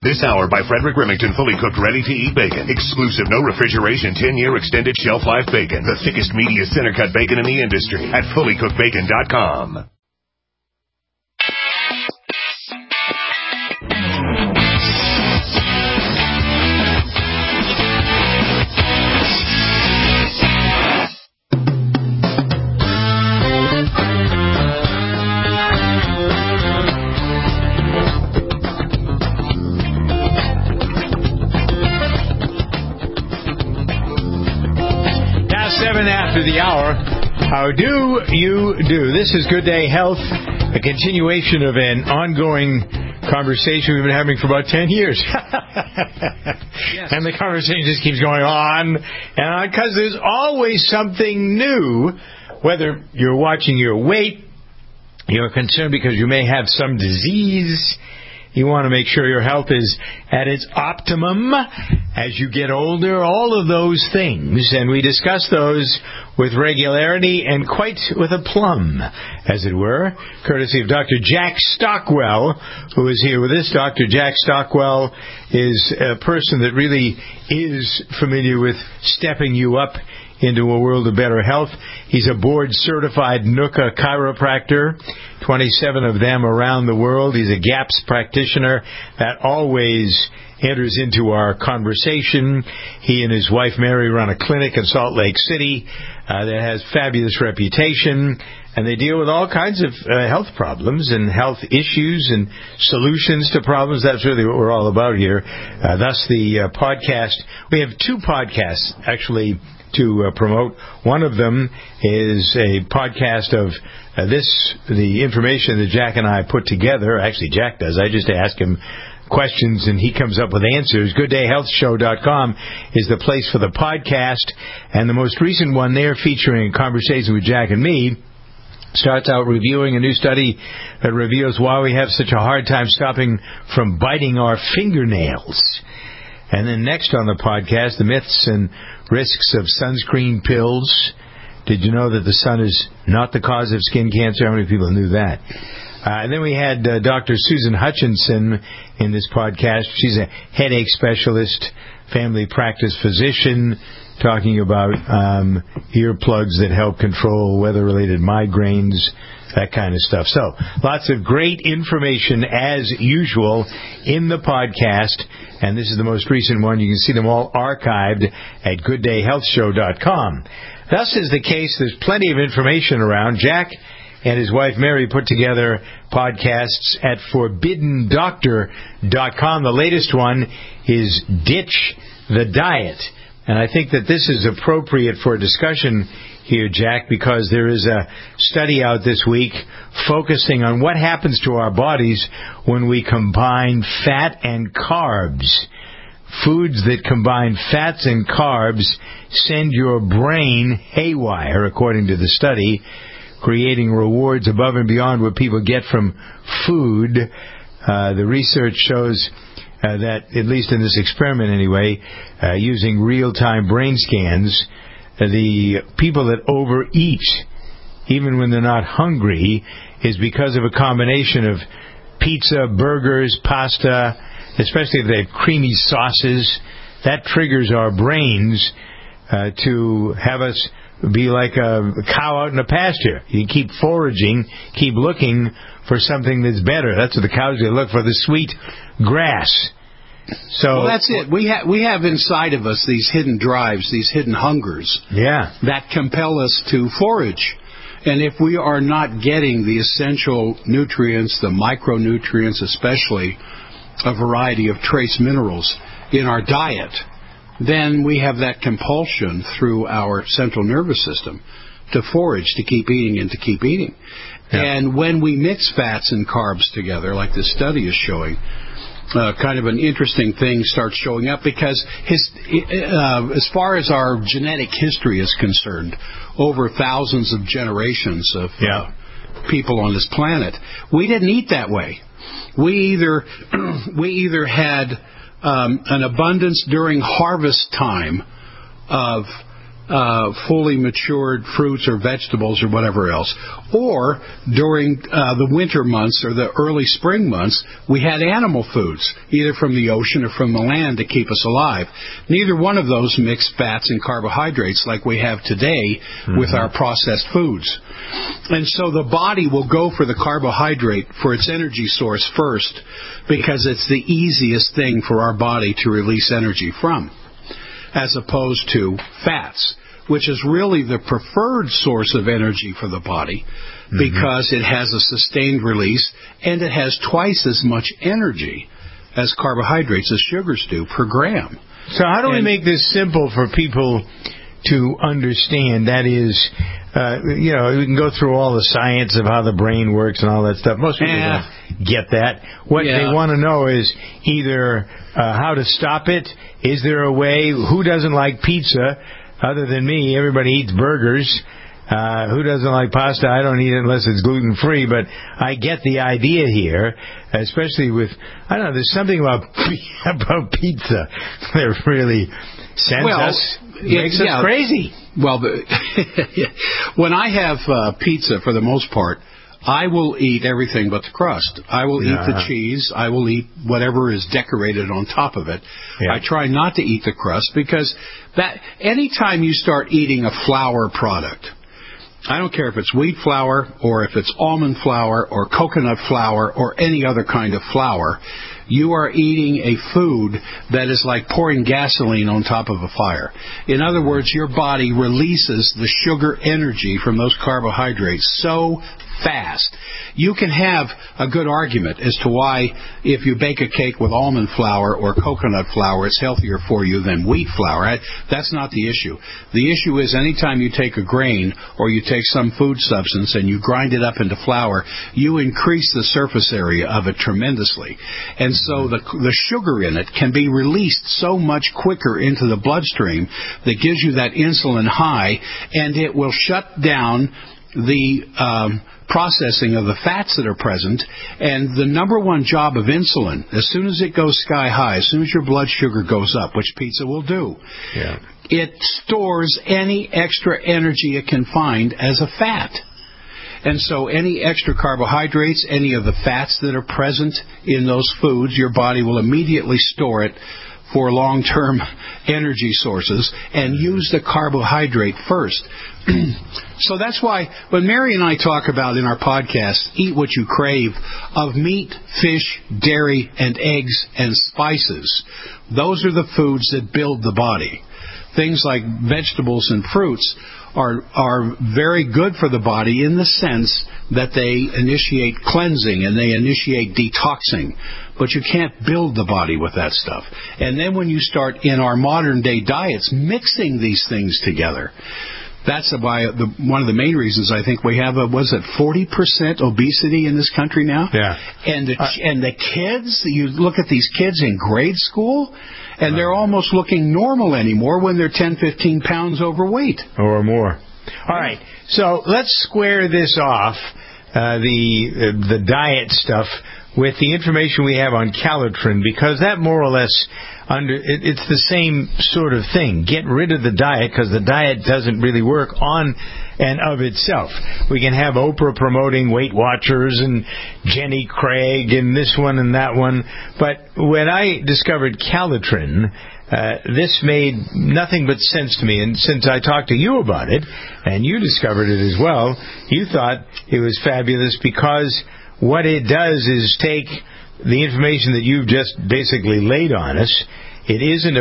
This hour by Frederick Remington, fully cooked, ready-to-eat bacon. Exclusive, no refrigeration, 10-year extended shelf life bacon. The thickest, meatiest, center-cut bacon in the industry at fullycookedbacon.com. After the hour, how do you do? This is Good Day Health, a continuation of an ongoing conversation we've been having for about 10 years. Yes. And the conversation just keeps going on and on because there's always something new, whether you're watching your weight, you're concerned because you may have some disease. You want to make sure your health is at its optimum as you get older, all of those things. And we discuss those with regularity and quite with a plum, as it were, courtesy of Dr. Jack Stockwell, who is here with us. Dr. Jack Stockwell is a person that really is familiar with stepping you up into a world of better health. He's a board-certified NUCA chiropractor, 27 of them around the world. He's a GAPS practitioner. That always enters into our conversation. He and his wife Mary run a clinic in Salt Lake City that has fabulous reputation, and they deal with all kinds of health problems and health issues and solutions to problems. That's really what we're all about here. Thus the podcast. We have two podcasts, actually, to promote. One of them is a podcast of the information that Jack and I put together. Actually, Jack does. I just ask him questions and he comes up with answers. GoodDayHealthShow.com is the place for the podcast. And the most recent one there, featuring a conversation with Jack and me, starts out reviewing a new study that reveals why we have such a hard time stopping from biting our fingernails. And then next on the podcast, the myths and risks of sunscreen pills. Did you know that the sun is not the cause of skin cancer? How many people knew that? And then we had Dr. Susan Hutchinson in this podcast. She's a headache specialist, family practice physician, talking about earplugs that help control weather-related migraines, that kind of stuff. So, lots of great information, as usual, in the podcast. And this is the most recent one. You can see them all archived at GoodDayHealthShow.com. Thus is the case. There's plenty of information around. Jack and his wife Mary put together podcasts at ForbiddenDoctor.com. The latest one is Ditch the Diet. And I think that this is appropriate for a discussion here, Jack, because there is a study out this week focusing on what happens to our bodies when we combine fat and carbs. Foods that combine fats and carbs send your brain haywire, according to the study, creating rewards above and beyond what people get from food. The research shows that, at least in this experiment anyway, using real-time brain scans, the people that overeat, even when they're not hungry, is because of a combination of pizza, burgers, pasta, especially if they have creamy sauces. That triggers our brains to have us be like a cow out in the pasture. You keep foraging, keep looking for something that's better. That's what the cows do. Look for the sweet grass. So, well, that's it. We have inside of us these hidden drives, these hidden hungers, that compel us to forage. And if we are not getting the essential nutrients, the micronutrients especially, a variety of trace minerals in our diet, then we have that compulsion through our central nervous system to forage, to keep eating and to keep eating. Yeah. And when we mix fats and carbs together, like this study is showing, kind of an interesting thing starts showing up, because as far as our genetic history is concerned, over thousands of generations of people on this planet, we didn't eat that way. We either had an abundance during harvest time of fully matured fruits or vegetables or whatever else. Or during the winter months or the early spring months, we had animal foods, either from the ocean or from the land to keep us alive. Neither one of those mixed fats and carbohydrates like we have today with our processed foods. And so the body will go for the carbohydrate for its energy source first, because it's the easiest thing for our body to release energy from, as opposed to fats, which is really the preferred source of energy for the body, because it has a sustained release and it has twice as much energy as carbohydrates, as sugars do, per gram. So how do we make this simple for people to understand? That is, we can go through all the science of how the brain works and all that stuff. Most people don't get that. What they want to know is either how to stop it. Is there a way? Who doesn't like pizza? Other than me, everybody eats burgers. Who doesn't like pasta? I don't eat it unless it's gluten-free, but I get the idea here, especially with, I don't know, there's something about pizza that really sends us, makes us crazy. Well, when I have pizza, for the most part, I will eat everything but the crust. I will eat the cheese. I will eat whatever is decorated on top of it. Yeah. I try not to eat the crust, because that anytime you start eating a flour product, I don't care if it's wheat flour or if it's almond flour or coconut flour or any other kind of flour, you are eating a food that is like pouring gasoline on top of a fire. In other words, your body releases the sugar energy from those carbohydrates so fast. You can have a good argument as to why, if you bake a cake with almond flour or coconut flour, it's healthier for you than wheat flour. That's not the issue. The issue is anytime you take a grain or you take some food substance and you grind it up into flour, you increase the surface area of it tremendously. And so the sugar in it can be released so much quicker into the bloodstream that gives you that insulin high, and it will shut down the processing of the fats that are present. And the number one job of insulin, as soon as it goes sky high, as soon as your blood sugar goes up, which pizza will do, it stores any extra energy it can find as a fat. And so any extra carbohydrates, any of the fats that are present in those foods, your body will immediately store it for long-term energy sources and use the carbohydrate first. So that's why when Mary and I talk about in our podcast, Eat What You Crave, of meat, fish, dairy, and eggs and spices, those are the foods that build the body. Things like vegetables and fruits are very good for the body in the sense that they initiate cleansing and they initiate detoxing. But you can't build the body with that stuff. And then when you start in our modern day diets mixing these things together, that's one of the main reasons I think we have 40% obesity in this country now? Yeah. And the kids, you look at these kids in grade school, and they're almost looking normal anymore when they're 10, 15 pounds overweight. Or more. All right. So let's square this off, the diet stuff, with the information we have on Calitrin, because that more or less it's the same sort of thing. Get rid of the diet, because the diet doesn't really work on and of itself. We can have Oprah promoting Weight Watchers and Jenny Craig and this one and that one, but when I discovered Calitrin, this made nothing but sense to me. And since I talked to you about it, and you discovered it as well, you thought it was fabulous, because what it does is take the information that you've just basically laid on us. It's not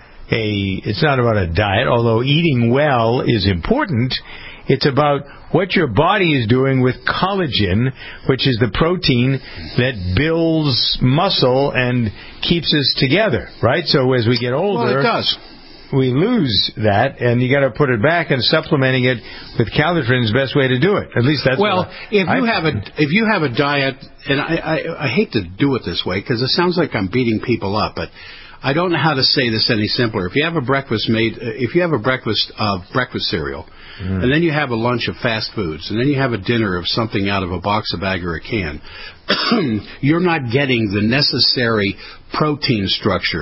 about a diet, although eating well is important. It's about what your body is doing with collagen, which is the protein that builds muscle and keeps us together, right? So as we get older, well, it does. We lose that, and you got to put it back, and supplementing it with Calitrin is the best way to do it. At least that's if you have a diet, and I hate to do it this way because it sounds like I'm beating people up, but I don't know how to say this any simpler. If you have a breakfast of breakfast cereal, and then you have a lunch of fast foods, and then you have a dinner of something out of a box, a bag, or a can, you're not getting the necessary protein structure,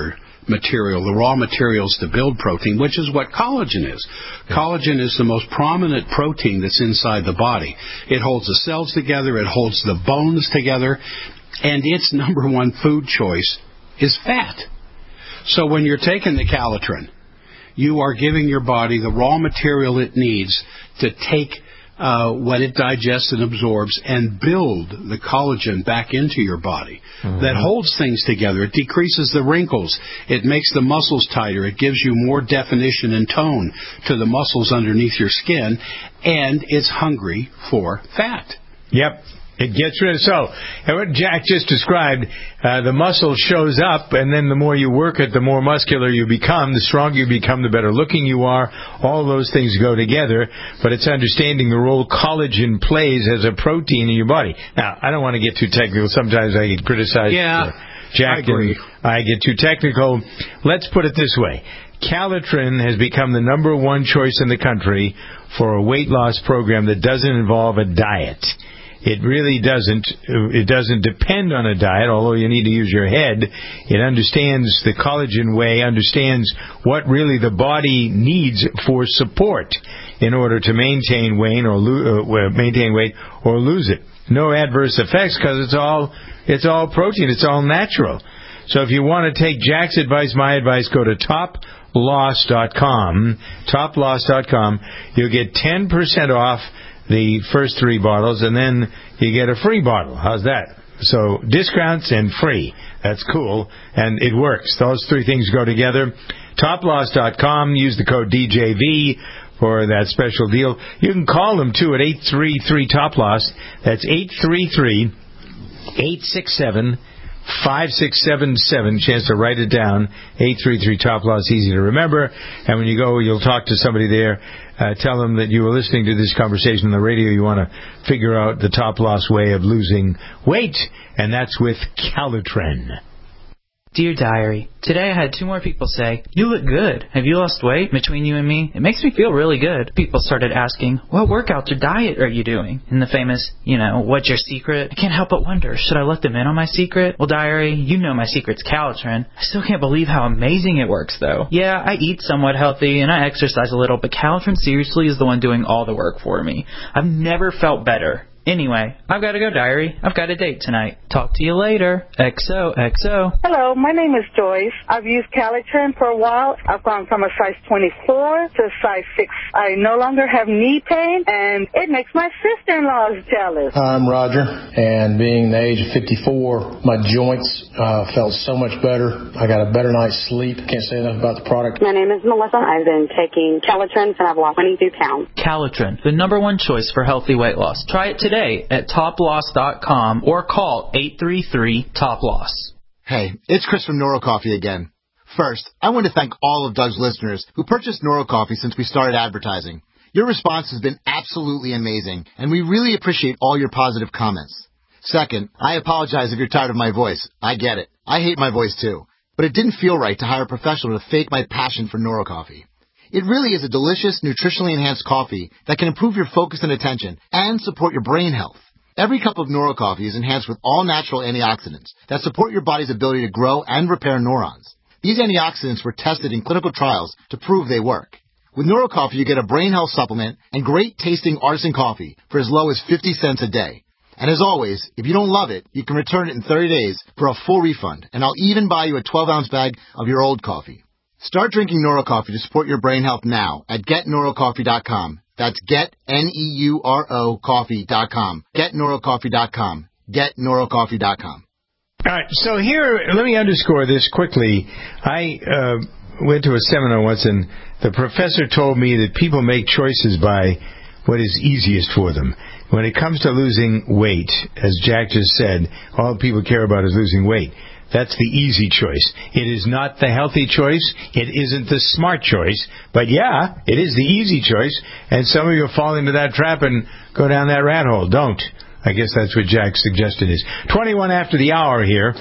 material, the raw materials to build protein, which is what collagen is. Collagen is the most prominent protein that's inside the body. It holds the cells together, it holds the bones together, and its number one food choice is fat. So when you're taking the Calitrin, you are giving your body the raw material it needs to take what it digests and absorbs and build the collagen back into your body. That holds things together. It decreases the wrinkles. It makes the muscles tighter. It gives you more definition and tone to the muscles underneath your skin, and it's hungry for fat. Yep. It gets rid of, so, and what Jack just described, the muscle shows up, and then the more you work it, the more muscular you become, the stronger you become, the better looking you are. All those things go together, but it's understanding the role collagen plays as a protein in your body. Now, I don't want to get too technical. Sometimes I get criticized. Jack, I get too technical. Let's put it this way. Calitrin has become the number one choice in the country for a weight loss program that doesn't involve a diet. It really doesn't. It doesn't depend on a diet, although you need to use your head. It understands the collagen way, understands what really the body needs for support in order to maintain weight or lose it. No adverse effects because it's all protein. It's all natural. So if you want to take Jack's advice, my advice, go to toploss.com. Toploss.com. You'll get 10% off the first 3 bottles, and then you get a free bottle. How's that? So discounts and free. That's cool, and it works. Those 3 things go together. Toploss.com. Use the code DJV for that special deal. You can call them, too, at 833-TOP-LOSS. That's 833-867-5677. Chance to write it down. 833-TOP-LOSS. Easy to remember. And when you go, you'll talk to somebody there. Tell them that you were listening to this conversation on the radio. You want to figure out the top loss way of losing weight, and that's with Calitrin. Dear Diary, today I had 2 more people say, "You look good. Have you lost weight?" Between you and me, it makes me feel really good. People started asking, "What workouts or diet are you doing?" And the famous, "What's your secret?" I can't help but wonder, should I let them in on my secret? Well, Diary, you know my secret's Calitrin. I still can't believe how amazing it works, though. Yeah, I eat somewhat healthy and I exercise a little, but Calitrin seriously is the one doing all the work for me. I've never felt better. Anyway, I've got to go, Diary. I've got a date tonight. Talk to you later. XOXO. Hello, my name is Joyce. I've used Calitrin for a while. I've gone from a size 24 to a size 6. I no longer have knee pain, and it makes my sister-in-law jealous. I'm Roger, and being the age of 54, my joints felt so much better. I got a better night's sleep. Can't say enough about the product. My name is Melissa. I've been taking Calitrin, and I've lost 22 pounds. Calitrin, the number one choice for healthy weight loss. Try it today at toploss.com or call 833-TOP-LOSS. Hey, it's Chris from NeuroCoffee again. First, I want to thank all of Doug's listeners who purchased NeuroCoffee since we started advertising. Your response has been absolutely amazing, and we really appreciate all your positive comments. Second, I apologize if you're tired of my voice. I get it. I hate my voice too. But it didn't feel right to hire a professional to fake my passion for NeuroCoffee. It really is a delicious, nutritionally enhanced coffee that can improve your focus and attention and support your brain health. Every cup of NeuroCoffee is enhanced with all-natural antioxidants that support your body's ability to grow and repair neurons. These antioxidants were tested in clinical trials to prove they work. With NeuroCoffee, you get a brain health supplement and great-tasting artisan coffee for as low as 50 cents a day. And as always, if you don't love it, you can return it in 30 days for a full refund, and I'll even buy you a 12-ounce bag of your old coffee. Start drinking NeuroCoffee to support your brain health now at GetNeuroCoffee.com. That's GetNeuroCoffee.com. GetNeuroCoffee.com. GetNeuroCoffee.com. All right, so here, let me underscore this quickly. I went to a seminar once, and the professor told me that people make choices by what is easiest for them. When it comes to losing weight, as Jack just said, all people care about is losing weight. That's the easy choice. It is not the healthy choice. It isn't the smart choice. But, yeah, it is the easy choice. And some of you fall into that trap and go down that rat hole. Don't. I guess that's what Jack's suggestion is. 21 after the hour here.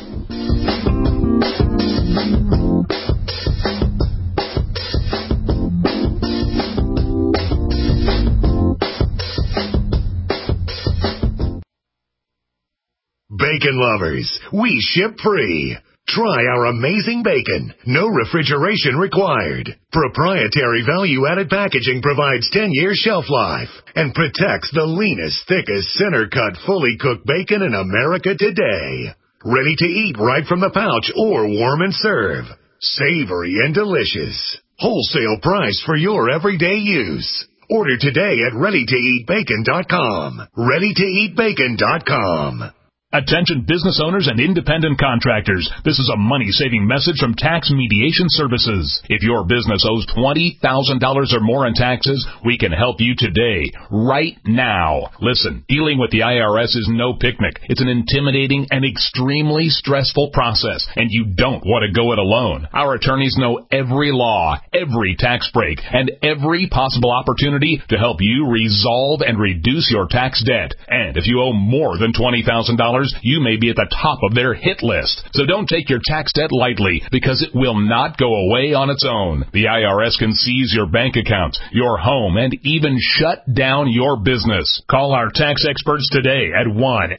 Bacon lovers, we ship free. Try our amazing bacon. No refrigeration required. Proprietary value-added packaging provides 10-year shelf life and protects the leanest, thickest, center-cut, fully cooked bacon in America today. Ready to eat right from the pouch or warm and serve. Savory and delicious. Wholesale price for your everyday use. Order today at ReadyToEatBacon.com. ReadyToEatBacon.com. Attention business owners and independent contractors. This is a money-saving message from Tax Mediation Services. If your business owes $20,000 or more in taxes, we can help you today, right now. Listen, dealing with the IRS is no picnic. It's an intimidating and extremely stressful process, and you don't want to go it alone. Our attorneys know every law, every tax break, and every possible opportunity to help you resolve and reduce your tax debt. And if you owe more than $20,000, you may be at the top of their hit list. So don't take your tax debt lightly, because it will not go away on its own. The IRS can seize your bank accounts, your home, and even shut down your business. Call our tax experts today at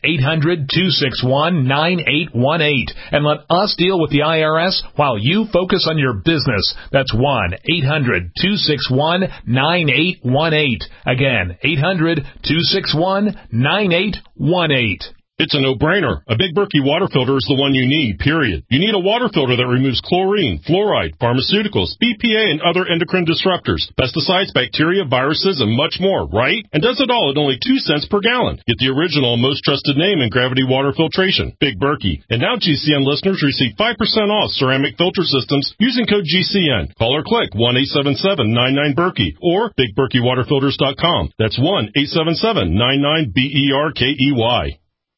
1-800-261-9818 and let us deal with the IRS while you focus on your business. That's 1-800-261-9818. Again, 800-261-9818. It's a no-brainer. A Big Berkey water filter is the one you need, period. You need a water filter that removes chlorine, fluoride, pharmaceuticals, BPA, and other endocrine disruptors, pesticides, bacteria, viruses, and much more, right? And does it all at only 2 cents per gallon. Get the original and most trusted name in gravity water filtration, Big Berkey. And now GCN listeners receive 5% off ceramic filter systems using code GCN. Call or click 1-877-99-BERKEY or BigBerkeyWaterFilters.com. That's 1-877-99-BERKEY.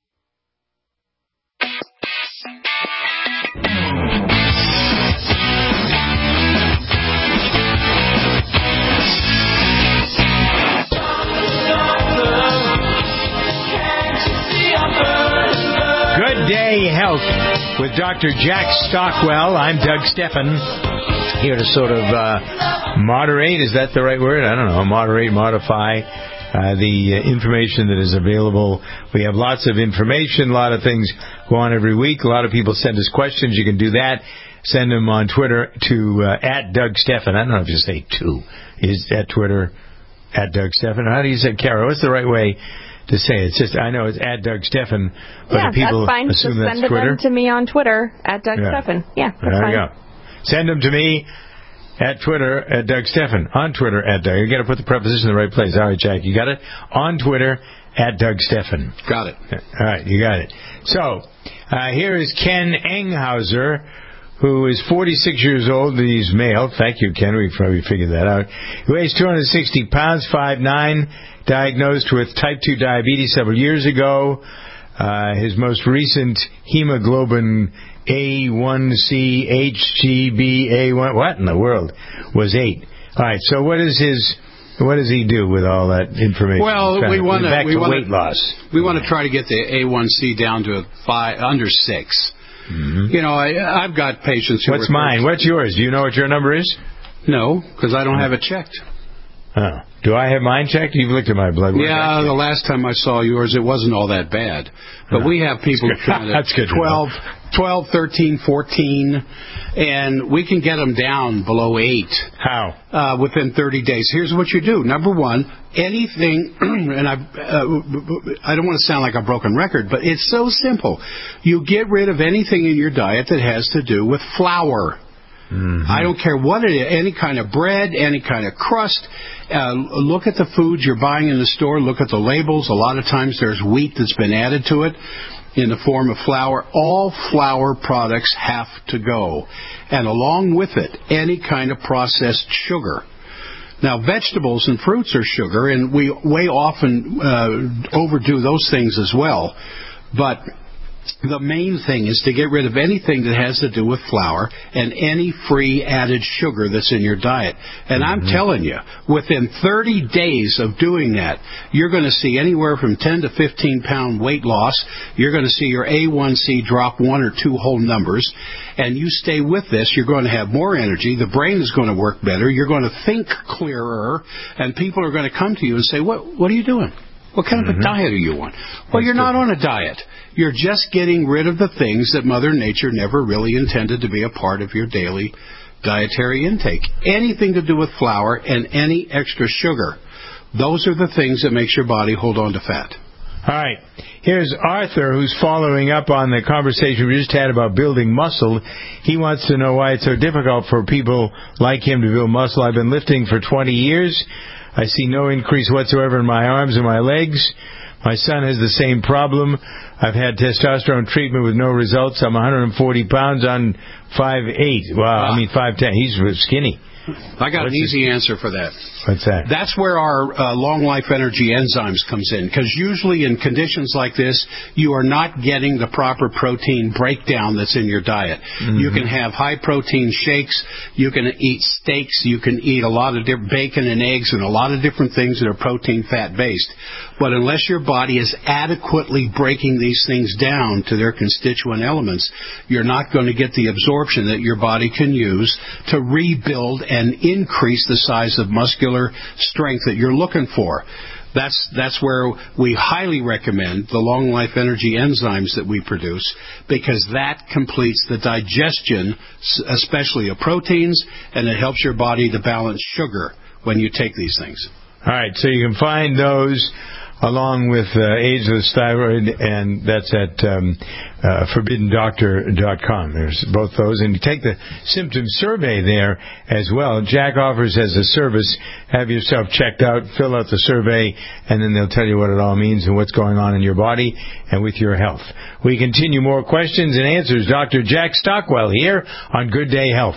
Good Day Health with Dr. Jack Stockwell. I'm Doug Steffen, here to sort of moderate, is that the right word? I don't know, modify the information that is available. We have lots of information, a lot of things go on every week. A lot of people send us questions. You can do that. Send them on Twitter to at Doug Steffen. I don't know if you say to. Is at Twitter at Doug Steffen. How do you say, Kara? What's the right way to say it? It's just, I know it's at Doug Steffen, but yeah, people that's fine. assume just that's send Twitter. them to me on Twitter at Doug Steffen. Yeah, that's there fine. we go. Send them to me at Twitter at Doug Steffen. On Twitter at Doug. You got to put the preposition in the right place. All right, Jack, you got it? On Twitter at Doug Steffen. Got it. All right, you got it. So, here is Ken Enghauser, who is 46 years old. He's male. Thank you, Ken. We probably figured that out. He weighs 260 pounds, 5'9", diagnosed with type 2 diabetes several years ago. His most recent hemoglobin A1C, HGB, A1, what in the world, was 8. All right, so what does he do with all that information? Well, we want weight loss. We want to try to get the A1C down to under 6. Mm-hmm. You know, I've got patients who... What's mine? What's yours? Do you know what your number is? No, because I don't have it checked. Oh. Do I have mine checked? You've looked at my blood work. Yeah, the last time I saw yours, it wasn't all that bad. But we have people that's good 12, 13, 14, and we can get them down below 8. How? Within 30 days. Here's what you do. Number one, anything, and I don't want to sound like a broken record, but it's so simple. You get rid of anything in your diet that has to do with flour. Mm-hmm. I don't care what it is, any kind of bread, any kind of crust. Look at the foods you're buying in the store. Look at the labels. A lot of times there's wheat that's been added to it in the form of flour. All flour products have to go. And along with it, any kind of processed sugar. Now, vegetables and fruits are sugar, and we way often overdo those things as well. But the main thing is to get rid of anything that has to do with flour and any free added sugar that's in your diet. And I'm telling you, within 30 days of doing that, you're going to see anywhere from 10 to 15 pound weight loss. You're going to see your A1C drop 1 or 2 whole numbers. And you stay with this, you're going to have more energy. The brain is going to work better. You're going to think clearer. And people are going to come to you and say, what are you doing? What kind of a diet do you want? Well, you're not on a diet. You're just getting rid of the things that Mother Nature never really intended to be a part of your daily dietary intake. Anything to do with flour and any extra sugar. Those are the things that makes your body hold on to fat. All right. Here's Arthur, who's following up on the conversation we just had about building muscle. He wants to know why it's so difficult for people like him to build muscle. I've been lifting for 20 years. I see no increase whatsoever in my arms and my legs. My son has the same problem. I've had testosterone treatment with no results. I'm 140 pounds on 5'8". Wow, I mean 5'10". He's skinny. I got an easy answer for that. What's that? That's where our long life energy enzymes comes in, because usually in conditions like this, you are not getting the proper protein breakdown that's in your diet. Mm-hmm. You can have high protein shakes, you can eat steaks, you can eat a lot of bacon and eggs and a lot of different things that are protein fat based. But unless your body is adequately breaking these things down to their constituent elements, you're not going to get the absorption that your body can use to rebuild and increase the size of muscular strength that you're looking for. That's where we highly recommend the long life energy enzymes that we produce, because that completes the digestion, especially of proteins, and it helps your body to balance sugar when you take these things. All right, so you can find those along with Ageless Thyroid, and that's at ForbiddenDoctor.com. There's both those, and you take the symptom survey there as well. Jack offers as a service, have yourself checked out, fill out the survey, and then they'll tell you what it all means and what's going on in your body and with your health. We continue more questions and answers. Dr. Jack Stockwell here on Good Day Health.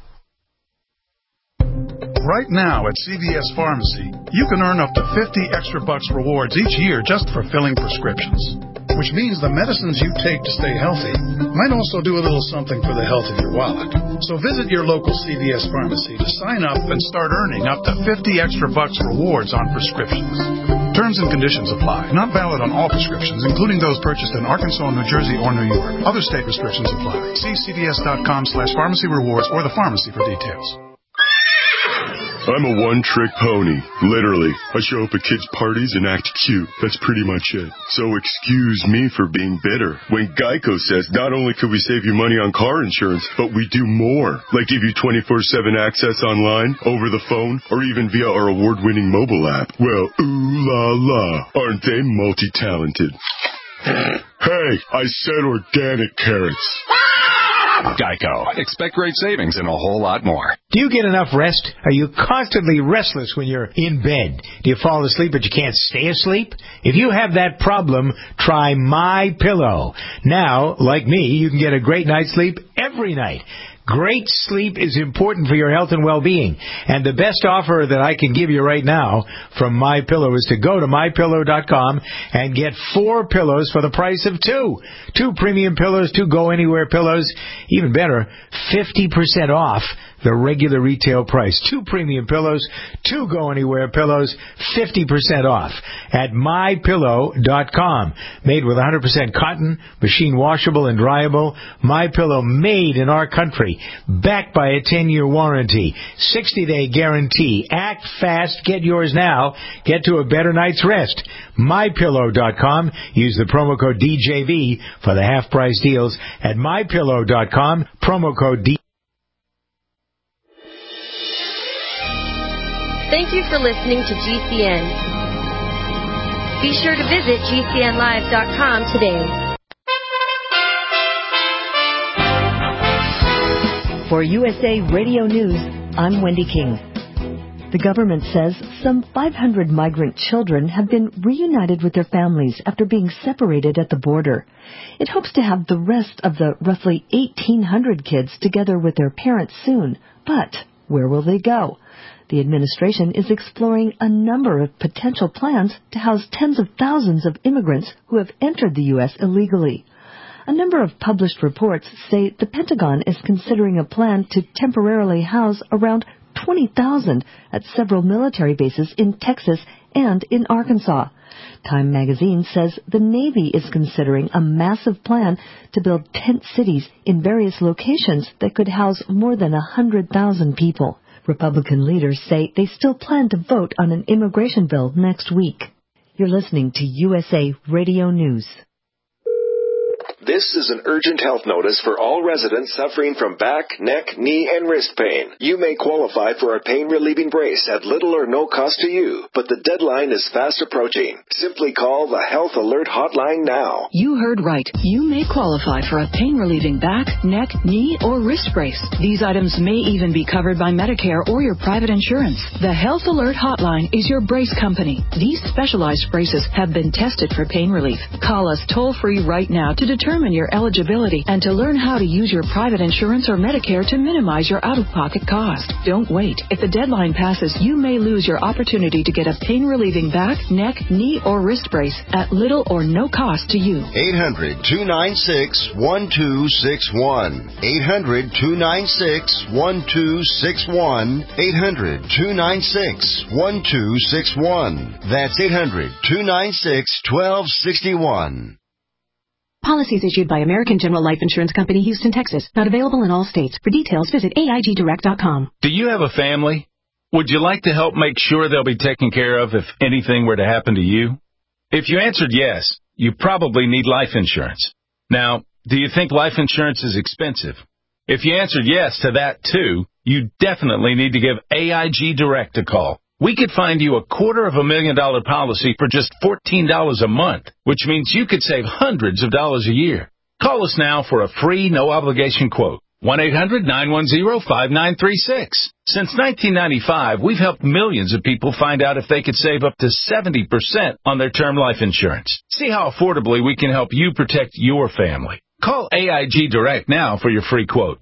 Right now at CVS Pharmacy, you can earn up to $50 extra rewards each year just for filling prescriptions, which means the medicines you take to stay healthy might also do a little something for the health of your wallet. So visit your local CVS Pharmacy to sign up and start earning up to $50 extra rewards on prescriptions. Terms and conditions apply. Not valid on all prescriptions, including those purchased in Arkansas, New Jersey, or New York. Other state restrictions apply. See cvs.com/pharmacy rewards or the pharmacy for details. I'm a one-trick pony, literally. I show up at kids' parties and act cute. That's pretty much it. So excuse me for being bitter when Geico says not only could we save you money on car insurance, but we do more, like give you 24/7 access online, over the phone, or even via our award-winning mobile app. Well, ooh la la, aren't they multi-talented? Hey, I said organic carrots. Geico. Expect great savings and a whole lot more. Do you get enough rest? Are you constantly restless when you're in bed? Do you fall asleep but you can't stay asleep? If you have that problem, try MyPillow. Now, like me, you can get a great night's sleep every night. Great sleep is important for your health and well-being. And the best offer that I can give you right now from MyPillow is to go to MyPillow.com and get 4 pillows for the price of 2. 2 premium pillows, 2 go-anywhere pillows. Even better, 50% off the regular retail price. 2 premium pillows, 2 go-anywhere pillows, 50% off at MyPillow.com. Made with 100% cotton, machine washable and dryable. MyPillow made in our country. Backed by a 10-year warranty. 60-day guarantee. Act fast. Get yours now. Get to a better night's rest. MyPillow.com. Use the promo code DJV for the half-price deals at MyPillow.com. Promo code DJV. Thank you for listening to GCN. Be sure to visit GCNlive.com today. For USA Radio News, I'm Wendy King. The government says some 500 migrant children have been reunited with their families after being separated at the border. It hopes to have the rest of the roughly 1,800 kids together with their parents soon. But where will they go? The administration is exploring a number of potential plans to house tens of thousands of immigrants who have entered the U.S. illegally. A number of published reports say the Pentagon is considering a plan to temporarily house around 20,000 at several military bases in Texas and in Arkansas. Time magazine says the Navy is considering a massive plan to build tent cities in various locations that could house more than 100,000 people. Republican leaders say they still plan to vote on an immigration bill next week. You're listening to USA Radio News. This is an urgent health notice for all residents suffering from back, neck, knee, and wrist pain. You may qualify for a pain-relieving brace at little or no cost to you, but the deadline is fast approaching. Simply call the Health Alert Hotline now. You heard right. You may qualify for a pain-relieving back, neck, knee, or wrist brace. These items may even be covered by Medicare or your private insurance. The Health Alert Hotline is your brace company. These specialized braces have been tested for pain relief. Call us toll-free right now to determine your eligibility and to learn how to use your private insurance or Medicare to minimize your out-of-pocket cost. Don't wait. If the deadline passes, you may lose your opportunity to get a pain-relieving back, neck, knee, or wrist brace at little or no cost to you. 800-296-1261. 800-296-1261. 800-296-1261. That's 800-296-1261. Policies issued by American General Life Insurance Company, Houston, Texas. Not available in all states. For details, visit AIGdirect.com. Do you have a family? Would you like to help make sure they'll be taken care of if anything were to happen to you? If you answered yes, you probably need life insurance. Now, do you think life insurance is expensive? If you answered yes to that, too, you definitely need to give AIG Direct a call. We could find you a $250,000 policy for just $14 a month, which means you could save hundreds of dollars a year. Call us now for a free, no-obligation quote. 1-800-910-5936. Since 1995, we've helped millions of people find out if they could save up to 70% on their term life insurance. See how affordably we can help you protect your family. Call AIG Direct now for your free quote.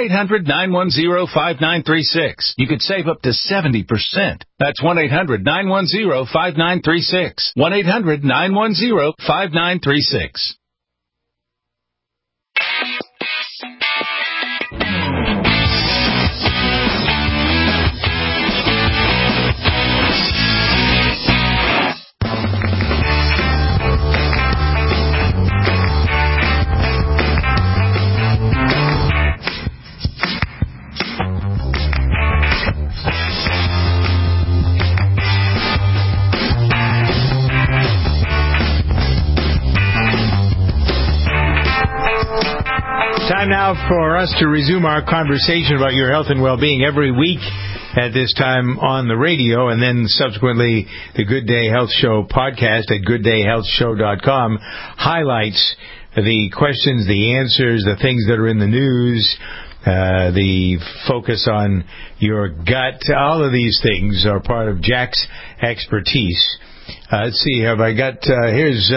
1-800-910-5936. You could save up to 70%. That's 1-800-910-5936. 1-800-910-5936. Time now for us to resume our conversation about your health and well-being every week at this time on the radio, and then subsequently the Good Day Health Show podcast at gooddayhealthshow.com highlights the questions, the answers, the things that are in the news, the focus on your gut. All of these things are part of Jack's expertise. Let's see, have I got, here's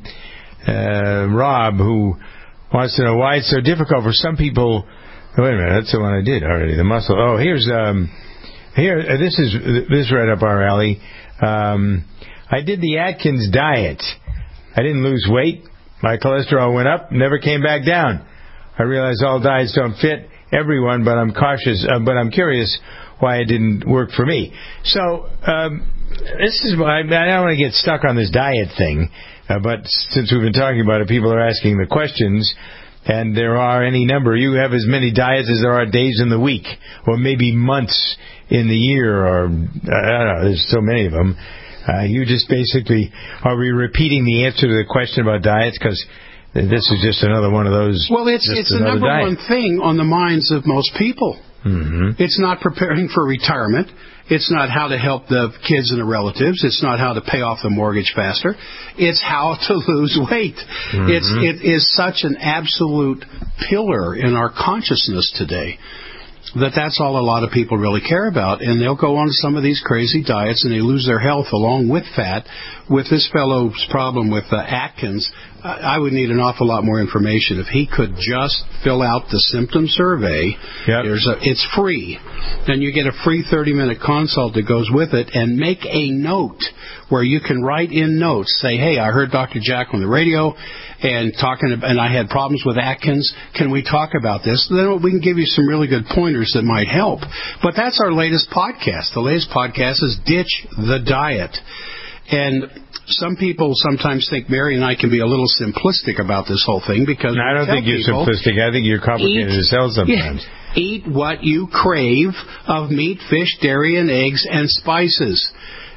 Rob, who wants to know why it's so difficult for some people. Wait a minute, that's the one I did already. The muscle. Oh, here's this is right up our alley. I did the Atkins diet. I didn't lose weight. My cholesterol went up, never came back down. I realize all diets don't fit everyone, but I'm cautious. But I'm curious why it didn't work for me. So this is why I don't want to get stuck on this diet thing. But since we've been talking about it, people are asking the questions, and there are any number. You have as many diets as there are days in the week, or maybe months in the year, or I don't know, there's so many of them. You just basically, are we repeating the answer to the question about diets? Because this is just another one of those. Well, it's the number one thing on the minds of most people. Mm-hmm. It's not preparing for retirement. It's not how to help the kids and the relatives. It's not how to pay off the mortgage faster. It's how to lose weight. Mm-hmm. It is such an absolute pillar in our consciousness today that's all a lot of people really care about. And they'll go on to some of these crazy diets and they lose their health along with fat. With this fellow's problem with Atkins, I would need an awful lot more information. If he could just fill out the symptom survey, it's free. Then you get a free 30-minute consult that goes with it, and make a note where you can write in notes. Say, hey, I heard Dr. Jack on the radio and I had problems with Atkins. Can we talk about this? Then we can give you some really good pointers that might help. But that's our latest podcast. The latest podcast is Ditch the Diet. And some people sometimes think Mary and I can be a little simplistic about this whole thing because I don't think you're simplistic. I think you're complicated as hell sometimes. Eat what you crave of meat, fish, dairy, and eggs and spices.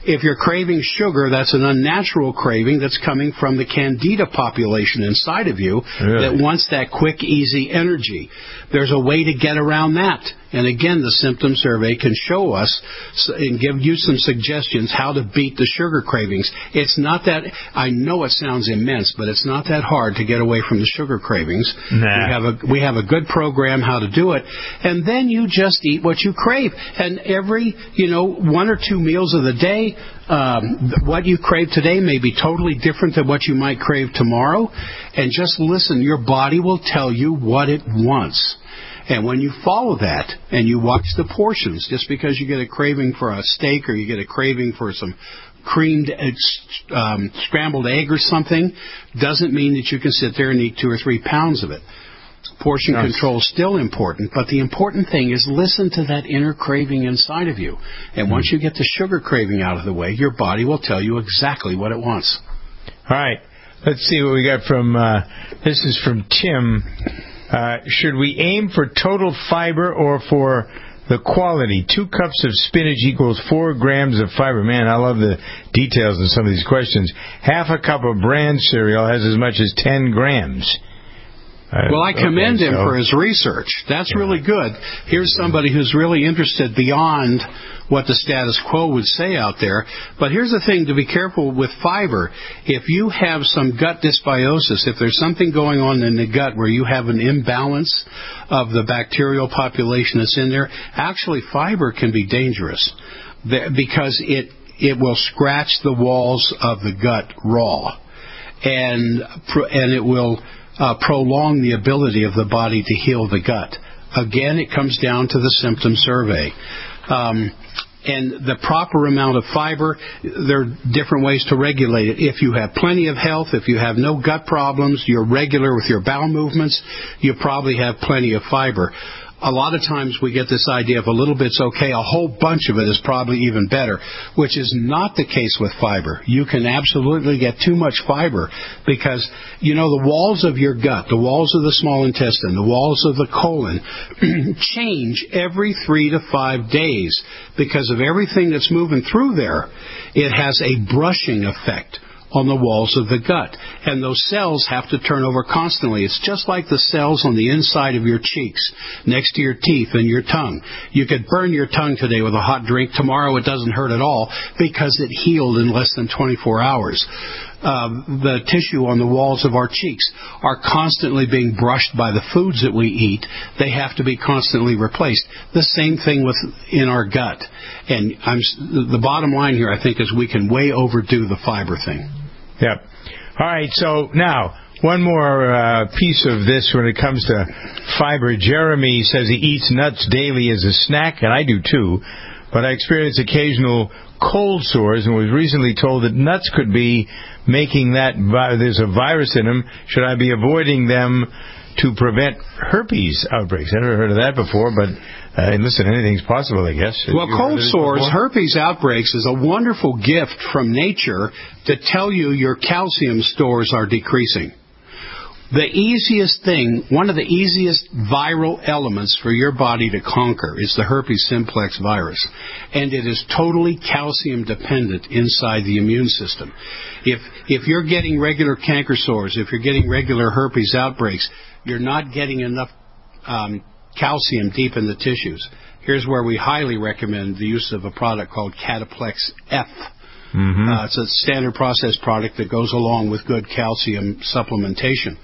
if you're craving sugar, that's an unnatural craving that's coming from the candida population inside of you that wants that quick, easy energy. There's a way to get around that. And again, the symptom survey can show us and give you some suggestions how to beat the sugar cravings. It's not that, I know it sounds immense, but it's not that hard to get away from the sugar cravings. Nah. We have a good program how to do it. And then you just eat what you crave. And every, 1 or 2 meals of the day, what you crave today may be totally different than what you might crave tomorrow. And just listen, your body will tell you what it wants. And when you follow that and you watch the portions, just because you get a craving for a steak or you get a craving for some creamed scrambled egg or something, doesn't mean that you can sit there and eat 2 or 3 pounds of it. Portion control is still important, but the important thing is listen to that inner craving inside of you. And once you get the sugar craving out of the way, your body will tell you exactly what it wants. All right. Let's see what we got from, this is from Tim. Should we aim for total fiber or for the quality? 2 cups of spinach equals 4 grams of fiber. Man, I love the details in some of these questions. Half a cup of bran cereal has as much as 10 grams. Well, I commend him for his research. That's really good. Here's somebody who's really interested beyond what the status quo would say out there. But here's the thing to be careful with fiber. If you have some gut dysbiosis, if there's something going on in the gut where you have an imbalance of the bacterial population that's in there, actually fiber can be dangerous because it will scratch the walls of the gut raw. And it will prolong the ability of the body to heal the gut. Again, it comes down to the symptom survey. And the proper amount of fiber, there are different ways to regulate it. If you have plenty of health, if you have no gut problems, you're regular with your bowel movements, you probably have plenty of fiber. A lot of times we get this idea of a little bit's okay, a whole bunch of it is probably even better, which is not the case with fiber. You can absolutely get too much fiber because, the walls of your gut, the walls of the small intestine, the walls of the colon change every 3 to 5 days because of everything that's moving through there. It has a brushing effect on the walls of the gut. And those cells have to turn over constantly. It's just like the cells on the inside of your cheeks, next to your teeth and your tongue. You could burn your tongue today with a hot drink. Tomorrow it doesn't hurt at all because it healed in less than 24 hours. The tissue on the walls of our cheeks are constantly being brushed by the foods that we eat. They have to be constantly replaced. The same thing in our gut. And the bottom line here, I think, is we can way overdo the fiber thing. Yep. All right, so now, one more piece of this when it comes to fiber. Jeremy says he eats nuts daily as a snack, and I do too, but I experience occasional cold sores and was recently told that nuts could be making that, there's a virus in them. Should I be avoiding them to prevent herpes outbreaks? I've never heard of that before, but listen, anything's possible, I guess. Well, cold sores, herpes outbreaks is a wonderful gift from nature to tell you your calcium stores are decreasing. The easiest thing, one of the easiest viral elements for your body to conquer is the herpes simplex virus. And it is totally calcium dependent inside the immune system. If you're getting regular canker sores, if you're getting regular herpes outbreaks, you're not getting enough calcium deep in the tissues. Here's where we highly recommend the use of a product called Cataplex F. Mm-hmm. It's a standard process product that goes along with good calcium supplementation.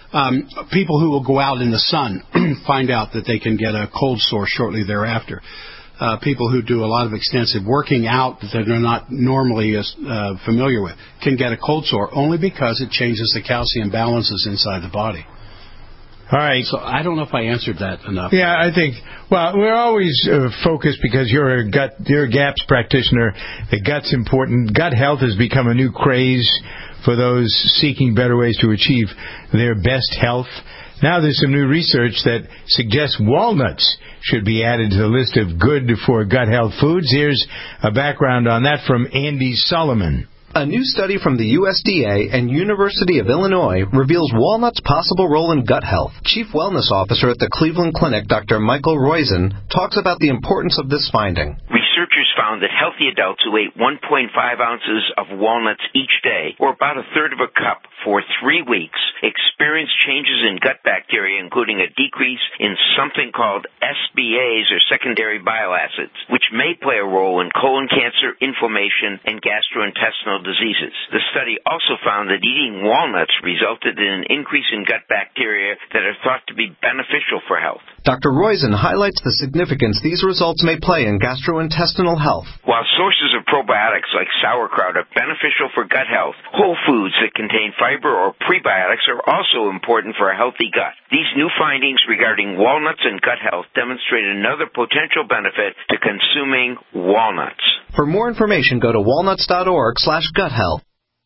People who will go out in the sun find out that they can get a cold sore shortly thereafter. People who do a lot of extensive working out that they're not normally familiar with can get a cold sore only because it changes the calcium balances inside the body. All right. So I don't know if I answered that enough. Yeah, I think, well, we're always focused because you're a GAPS practitioner. The gut's important. Gut health has become a new craze for those seeking better ways to achieve their best health. Now there's some new research that suggests walnuts should be added to the list of good for gut health foods. Here's a background on that from Andy Solomon. A new study from the USDA and University of Illinois reveals walnuts' possible role in gut health. Chief Wellness Officer at the Cleveland Clinic, Dr. Michael Roizen, talks about the importance of this finding. Researchers found found that healthy adults who ate 1.5 ounces of walnuts each day, or about a third of a cup for 3 weeks, experienced changes in gut bacteria, including a decrease in something called SBAs, or secondary bile acids, which may play a role in colon cancer, inflammation, and gastrointestinal diseases. The study also found that eating walnuts resulted in an increase in gut bacteria that are thought to be beneficial for health. Dr. Roizen highlights the significance these results may play in gastrointestinal health. While sources of probiotics like sauerkraut are beneficial for gut health, whole foods that contain fiber or prebiotics are also important for a healthy gut. These new findings regarding walnuts and gut health demonstrate another potential benefit to consuming walnuts. For more information, go to walnuts.org/guthealth.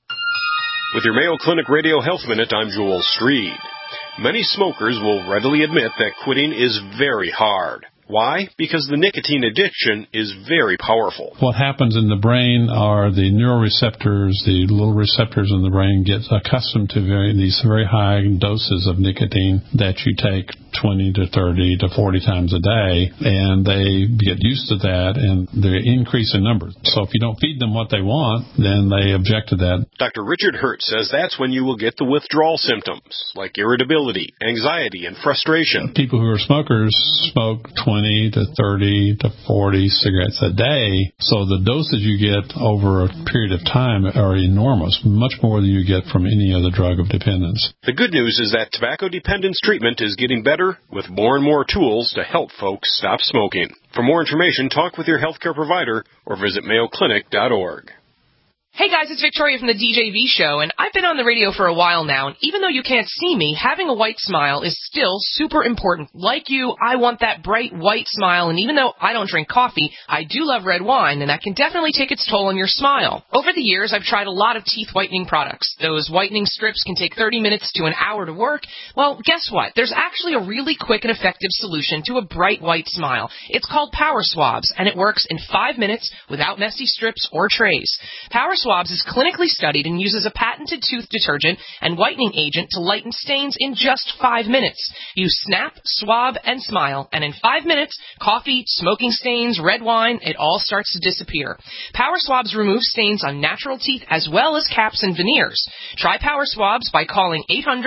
With your Mayo Clinic Radio Health Minute, I'm Joel Streed. Many smokers will readily admit that quitting is very hard. Why? Because the nicotine addiction is very powerful. What happens in the brain are the neuroreceptors, the little receptors in the brain get accustomed to these very high doses of nicotine that you take 20 to 30 to 40 times a day, and they get used to that, and they increase in numbers. So if you don't feed them what they want, then they object to that. Dr. Richard Hurt says that's when you will get the withdrawal symptoms, like irritability, anxiety, and frustration. People who are smokers smoke 20 to 30 to 40 cigarettes a day, so the doses you get over a period of time are enormous, much more than you get from any other drug of dependence. The good news is that tobacco dependence treatment is getting better with more and more tools to help folks stop smoking. For more information, talk with your healthcare provider or visit mayoclinic.org. Hey guys, it's Victoria from the DJV show, and I've been on the radio for a while now, and even though you can't see me, having a white smile is still super important. Like you, I want that bright white smile, and even though I don't drink coffee, I do love red wine, and that can definitely take its toll on your smile. Over the years, I've tried a lot of teeth whitening products. Those whitening strips can take 30 minutes to an hour to work. Well, guess what? There's actually a really quick and effective solution to a bright white smile. It's called Power Swabs, and it works in 5 minutes without messy strips or trays. Power Swabs is clinically studied and uses a patented tooth detergent and whitening agent to lighten stains in just 5 minutes. You snap, swab, and smile, and in 5 minutes, coffee, smoking stains, red wine, it all starts to disappear. Power Swabs remove stains on natural teeth as well as caps and veneers. Try Power Swabs by calling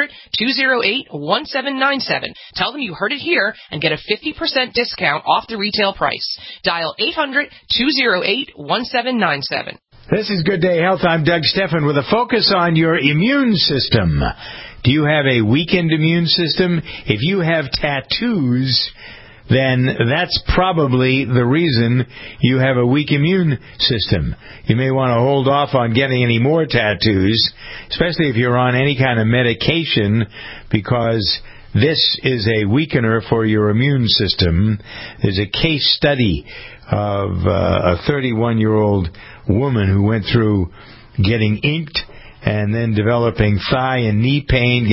800-208-1797. Tell them you heard it here and get a 50% discount off the retail price. Dial 800-208-1797. This is Good Day Health. I'm Doug Stephan with a focus on your immune system. Do you have a weakened immune system? If you have tattoos, then that's probably the reason you have a weak immune system. You may want to hold off on getting any more tattoos, especially if you're on any kind of medication, because this is a weakener for your immune system. There's a case study of a 31-year-old woman who went through getting inked and then developing thigh and knee pain,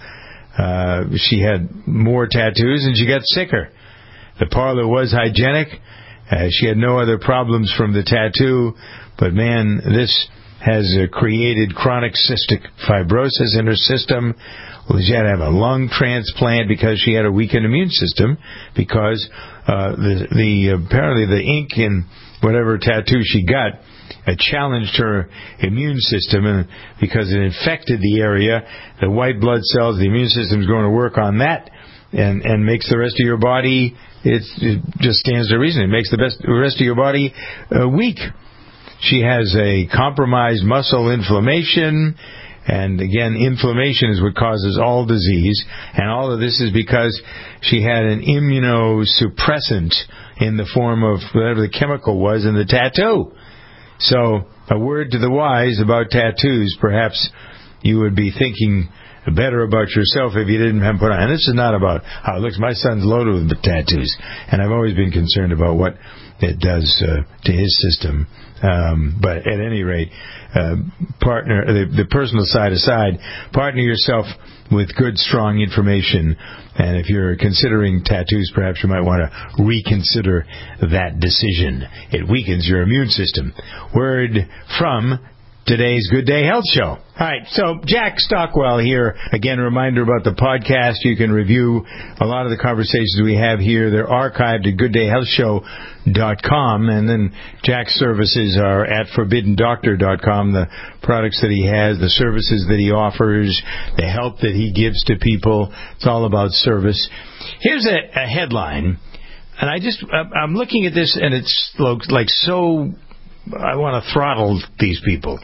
she had more tattoos and she got sicker. The parlor was hygienic. She had no other problems from the tattoo, but man, this has created chronic cystic fibrosis in her system. She had to have a lung transplant because she had a weakened immune system, because apparently the ink in whatever tattoo she got challenged her immune system, and because it infected the area, the white blood cells, the immune system is going to work on that and makes the rest of your body, it just stands to reason. It makes the rest of your body weak. She has a compromised muscle inflammation, and again, inflammation is what causes all disease, and all of this is because she had an immunosuppressant in the form of whatever the chemical was in the tattoo. So, a word to the wise about tattoos. Perhaps you would be thinking better about yourself if you didn't have put on. And this is not about how it looks. My son's loaded with tattoos, and I've always been concerned about what it does to his system. But at any rate, partner the personal side aside, partner yourself with good, strong information. And if you're considering tattoos, perhaps you might want to reconsider that decision. It weakens your immune system. Word from today's Good Day Health Show. All right, so Jack Stockwell here. Again, a reminder about the podcast. You can review a lot of the conversations we have here. They're archived at GoodDayHealthShow.com, and then Jack's services are at ForbiddenDoctor.com. The products that he has, the services that he offers, the help that he gives to people. It's all about service. Here's a headline, and I'm looking at this, and it's like so. I want to throttle these people.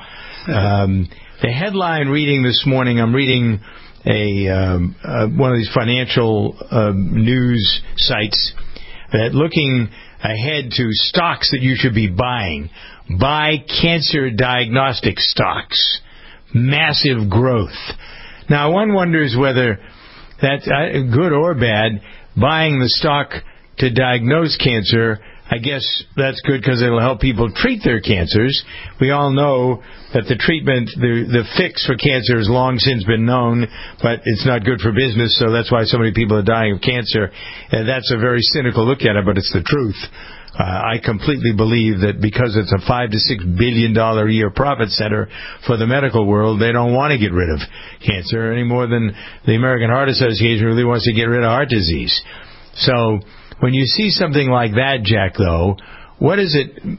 The headline reading this morning, I'm reading one of these financial news sites that looking ahead to stocks that you should be buying. Buy cancer diagnostic stocks. Massive growth. Now, one wonders whether that's good or bad. Buying the stock to diagnose cancer, I guess that's good because it'll help people treat their cancers. We all know that the treatment, the fix for cancer has long since been known, but it's not good for business, so that's why so many people are dying of cancer. And that's a very cynical look at it, but it's the truth. I completely believe that because it's a $5 to $6 billion a year profit center for the medical world, they don't want to get rid of cancer any more than the American Heart Association really wants to get rid of heart disease. So when you see something like that, Jack, though, what does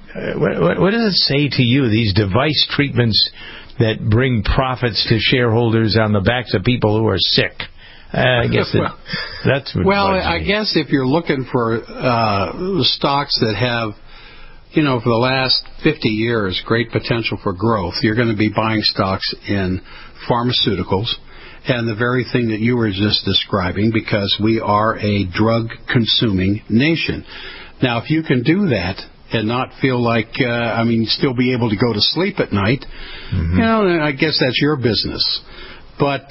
it say to you, these device treatments that bring profits to shareholders on the backs of people who are sick? I guess that's what I guess if you're looking for stocks that have, for the last 50 years, great potential for growth, you're going to be buying stocks in pharmaceuticals and the very thing that you were just describing, because we are a drug-consuming nation. Now, if you can do that and not feel like, still be able to go to sleep at night, I guess that's your business. But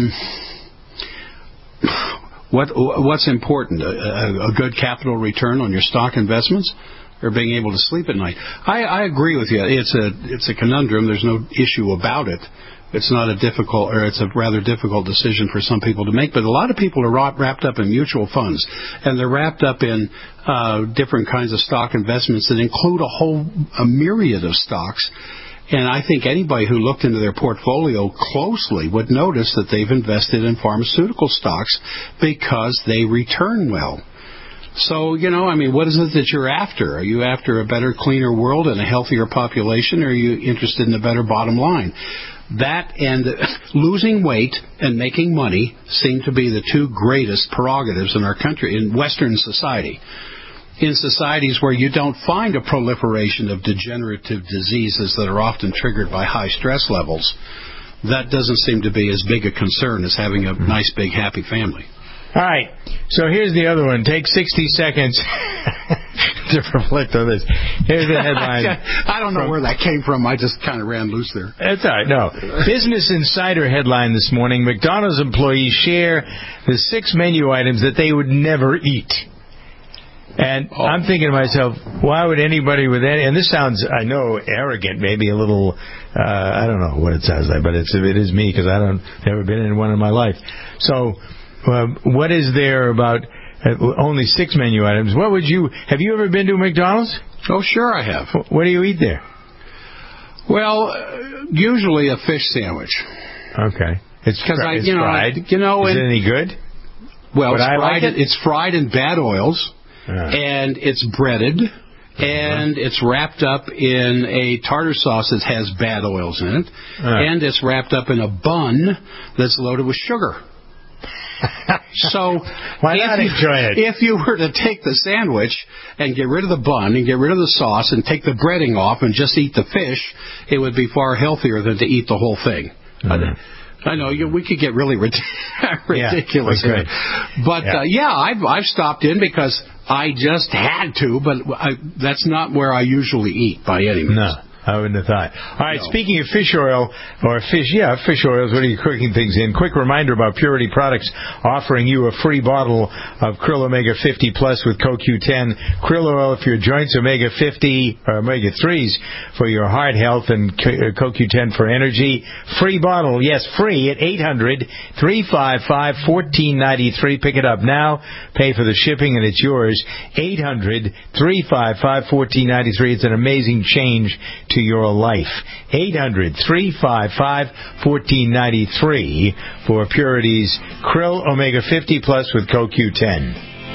what's important? A good capital return on your stock investments, or being able to sleep at night? I agree with you. It's a conundrum. There's no issue about it. It's a rather difficult decision for some people to make. But a lot of people are wrapped up in mutual funds, and they're wrapped up in different kinds of stock investments that include a myriad of stocks. And I think anybody who looked into their portfolio closely would notice that they've invested in pharmaceutical stocks because they return well. So, what is it that you're after? Are you after a better, cleaner world and a healthier population, or are you interested in a better bottom line? That and losing weight and making money seem to be the two greatest prerogatives in our country, in Western society. In societies where you don't find a proliferation of degenerative diseases that are often triggered by high stress levels, that doesn't seem to be as big a concern as having a nice, big, happy family. All right, so here's the other one. Take 60 seconds to reflect on this. Here's the headline. I don't know where that came from. I just kind of ran loose there. That's all right. No. Business Insider headline this morning. McDonald's employees share the 6 menu items that they would never eat. And I'm thinking to myself, why would anybody with any... And this sounds, I know, arrogant, maybe a little... I don't know what it sounds like, but it is me, because never been in one in my life. So... what is there about only 6 menu items? Have you ever been to a McDonald's? Oh, sure I have. What do you eat there? Well, usually a fish sandwich. Okay. It's fried. Is it any good? Well, it's fried in bad oils, and it's breaded, and it's wrapped up in a tartar sauce that has bad oils in it, and it's wrapped up in a bun that's loaded with sugar. So why not enjoy it? If you were to take the sandwich and get rid of the bun and get rid of the sauce and take the breading off and just eat the fish, it would be far healthier than to eat the whole thing. I know we could get really ridiculous here, but I've stopped in because I just had to, but that's not where I usually eat by any means. No. I wouldn't have thought. All right, speaking of fish oil, fish oils, what are you cooking things in? Quick reminder about Purity Products offering you a free bottle of Krill Omega 50 Plus with CoQ10. Krill oil for your joints, Omega 50 or Omega 3s for your heart health, and CoQ10 for energy. Free bottle, yes, free at 800-355-1493. Pick it up now. Pay for the shipping, and it's yours. 800-355-1493. It's an amazing change to your life. 800-355-1493 for Purity's Krill Omega 50 Plus with CoQ10.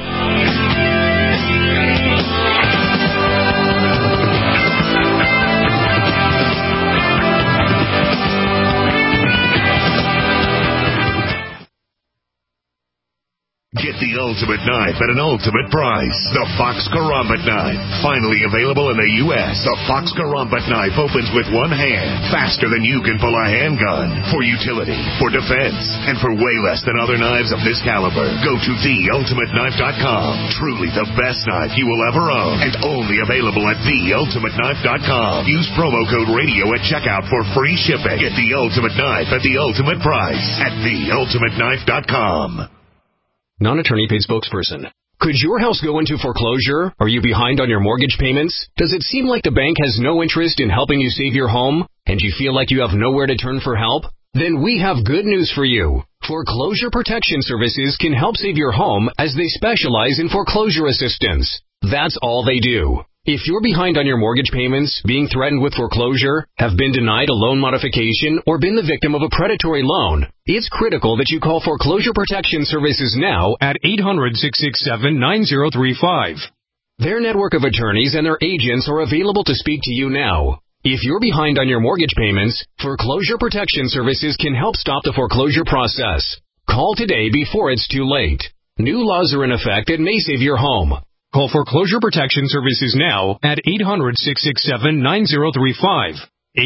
Get the ultimate knife at an ultimate price. The Fox Karambit knife. Finally available in the U.S. The Fox Karambit knife opens with one hand, faster than you can pull a handgun. For utility, for defense, and for way less than other knives of this caliber. Go to theultimateknife.com. Truly the best knife you will ever own. And only available at theultimateknife.com. Use promo code radio at checkout for free shipping. Get the ultimate knife at the ultimate price at theultimateknife.com. Non-attorney paid spokesperson. Could your house go into foreclosure? Are you behind on your mortgage payments? Does it seem like the bank has no interest in helping you save your home? And you feel like you have nowhere to turn for help? Then we have good news for you. Foreclosure Protection Services can help save your home as they specialize in foreclosure assistance. That's all they do. If you're behind on your mortgage payments, being threatened with foreclosure, have been denied a loan modification, or been the victim of a predatory loan, it's critical that you call Foreclosure Protection Services now at 800-667-9035. Their network of attorneys and their agents are available to speak to you now. If you're behind on your mortgage payments, Foreclosure Protection Services can help stop the foreclosure process. Call today before it's too late. New laws are in effect that may save your home. Call Foreclosure Protection Services now at 800-667-9035.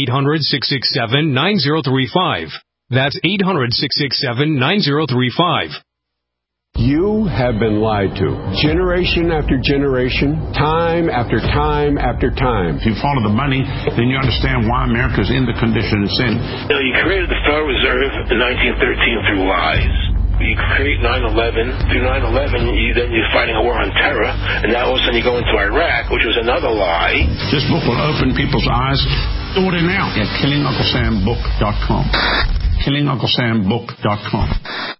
800-667-9035. That's 800-667-9035. You have been lied to. Generation after generation, time after time after time. If you follow the money, then you understand why America's in the condition it's in. You created the Federal Reserve in 1913 through lies. You create 9/11. Through 9/11, then you're fighting a war on terror, and now all of a sudden you go into Iraq, which was another lie. This book will open people's eyes. Order now at KillingUncleSamBook.com. KillingUncleSamBook.com.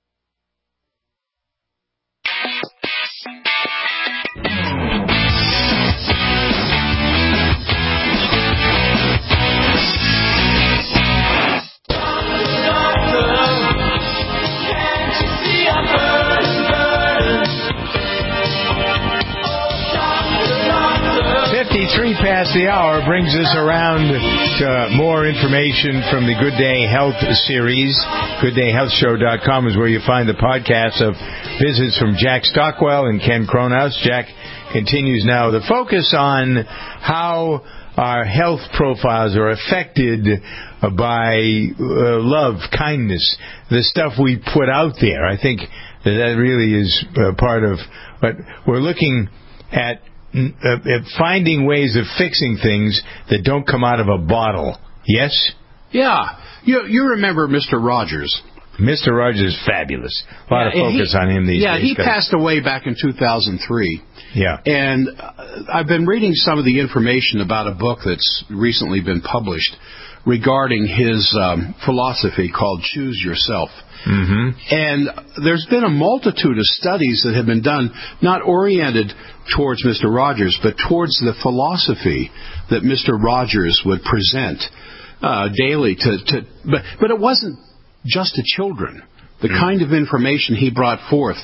53 past the hour brings us around to more information from the Good Day Health series. GoodDayHealthShow.com is where you find the podcast of visits from Jack Stockwell and Ken Cronhaus. Jack continues now the focus on how our health profiles are affected by love, kindness, the stuff we put out there. I think that really is part of what we're looking at finding ways of fixing things that don't come out of a bottle. Yes? Yeah. You remember Mr. Rogers. Mr. Rogers is fabulous. A lot of focus on him these days. Yeah, he passed away back in 2003. Yeah. And I've been reading some of the information about a book that's recently been published regarding his philosophy called Choose Yourself. Mm-hmm. And there's been a multitude of studies that have been done, not oriented towards Mr. Rogers, but towards the philosophy that Mr. Rogers would present daily. But it wasn't just to children. The kind of information he brought forth,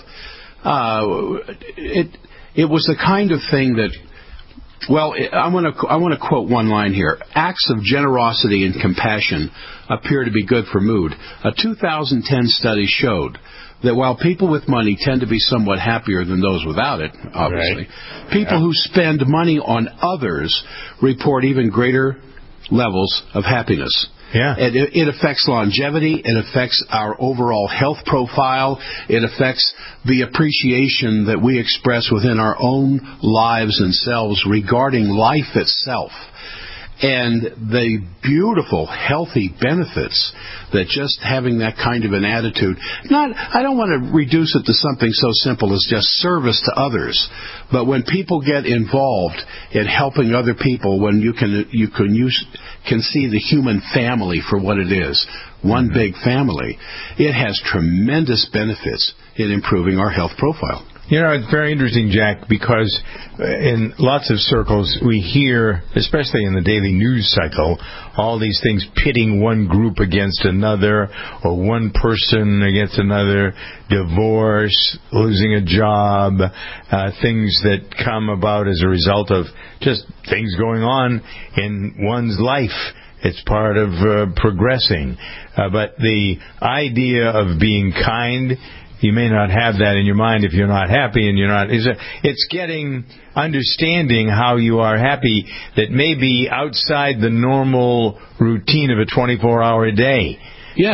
it was the kind of thing that, well, I want to quote one line here. Acts of generosity and compassion appear to be good for mood. A 2010 study showed that while people with money tend to be somewhat happier than those without it, obviously, people who spend money on others report even greater levels of happiness. Yeah. It affects longevity. It affects our overall health profile. It affects the appreciation that we express within our own lives and selves regarding life itself. And the beautiful, healthy benefits that just having that kind of an attitude, I don't want to reduce it to something so simple as just service to others, but when people get involved in helping other people, when you can see the human family for what it is, one big family, it has tremendous benefits in improving our health profile. You know, it's very interesting, Jack, because in lots of circles we hear, especially in the daily news cycle, all these things pitting one group against another or one person against another, divorce, losing a job, things that come about as a result of just things going on in one's life. It's part of progressing. But the idea of being kind, you may not have that in your mind if you're not happy and you're not. It's getting understanding how you are happy that may be outside the normal routine of a 24-hour day. Yes.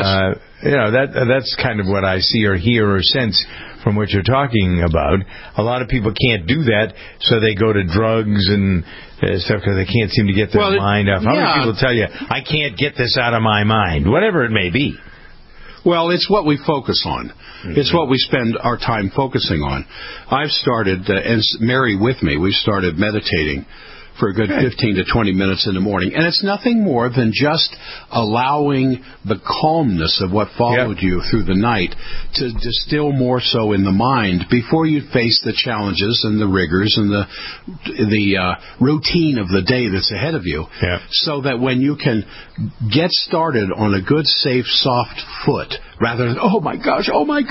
That's kind of what I see or hear or sense from what you're talking about. A lot of people can't do that, so they go to drugs and stuff because they can't seem to get their mind off. How many people tell you, I can't get this out of my mind, whatever it may be? Well, it's what we focus on. Mm-hmm. It's what we spend our time focusing on. I've started, and Mary with me, we've started meditating for a good 15 to 20 minutes in the morning. And it's nothing more than just allowing the calmness of what followed you through the night to distill more so in the mind before you face the challenges and the rigors and the routine of the day that's ahead of you. Yeah. So that when you can get started on a good, safe, soft foot, rather than, oh my gosh,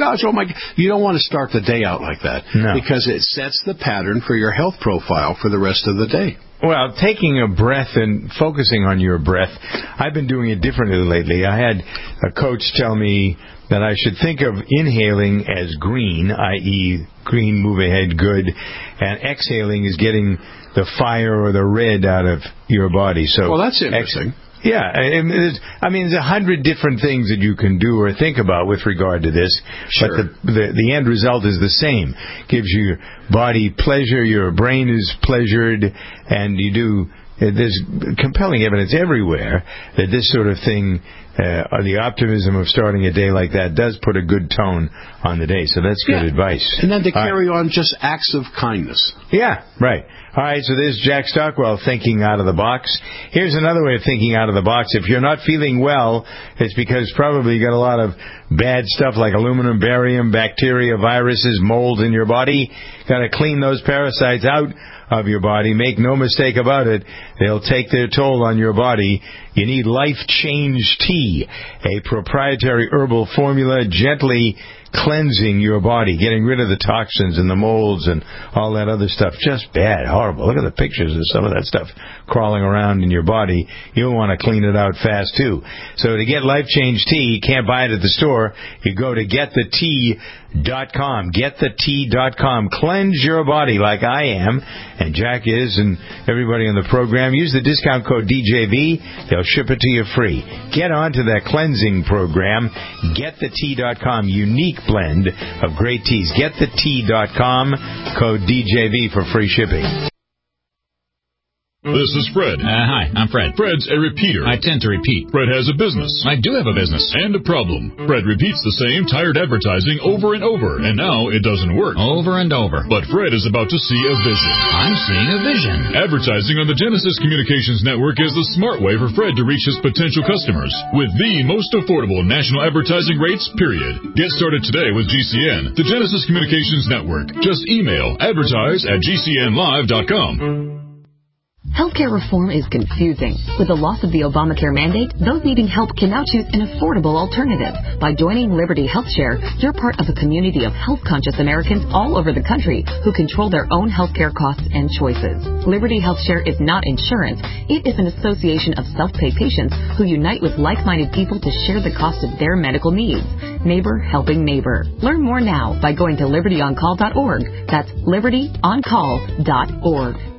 you don't want to start the day out like that. No. Because it sets the pattern for your health profile for the rest of the day. Well, taking a breath and focusing on your breath, I've been doing it differently lately. I had a coach tell me that I should think of inhaling as green, i.e. green, move ahead, good, and exhaling is getting the fire or the red out of your body. So, well, that's interesting. Yeah, there's 100 different things that you can do or think about with regard to this, sure. But the end result is the same. Gives your body pleasure, your brain is pleasured, and there's compelling evidence everywhere that this sort of thing, the optimism of starting a day like that does put a good tone on the day. So that's good advice. And then to carry on just acts of kindness. Yeah, right. All right, so there's Jack Stockwell thinking out of the box. Here's another way of thinking out of the box. If you're not feeling well, it's because probably you got a lot of bad stuff like aluminum, barium, bacteria, viruses, mold in your body. Got to clean those parasites out of your body. Make no mistake about it, they'll take their toll on your body. You need Life Change Tea, a proprietary herbal formula gently cleansing your body, getting rid of the toxins and the molds and all that other stuff. Just bad, horrible. Look at the pictures of some of that stuff crawling around in your body. You'll want to clean it out fast, too. So to get Life Change Tea, you can't buy it at the store. You go to GetTheTea.com. GetTheTea.com. Cleanse your body like I am, and Jack is, and everybody on the program. Use the discount code DJV. They'll ship it to you free. Get onto that cleansing program. GetTheTea.com. Unique blend of great teas. GetTheTea.com. Code DJV for free shipping. This is Fred. Hi, I'm Fred. Fred's a repeater. I tend to repeat. Fred has a business. I do have a business. And a problem. Fred repeats the same tired advertising over and over, and now it doesn't work. Over and over. But Fred is about to see a vision. I'm seeing a vision. Advertising on the Genesis Communications Network is the smart way for Fred to reach his potential customers with the most affordable national advertising rates, period. Get started today with GCN, the Genesis Communications Network. Just email advertise@gcnlive.com. Healthcare reform is confusing. With the loss of the Obamacare mandate, those needing help can now choose an affordable alternative. By joining Liberty HealthShare, you're part of a community of health-conscious Americans all over the country who control their own healthcare costs and choices. Liberty HealthShare is not insurance. It is an association of self-pay patients who unite with like-minded people to share the cost of their medical needs. Neighbor helping neighbor. Learn more now by going to libertyoncall.org. That's libertyoncall.org.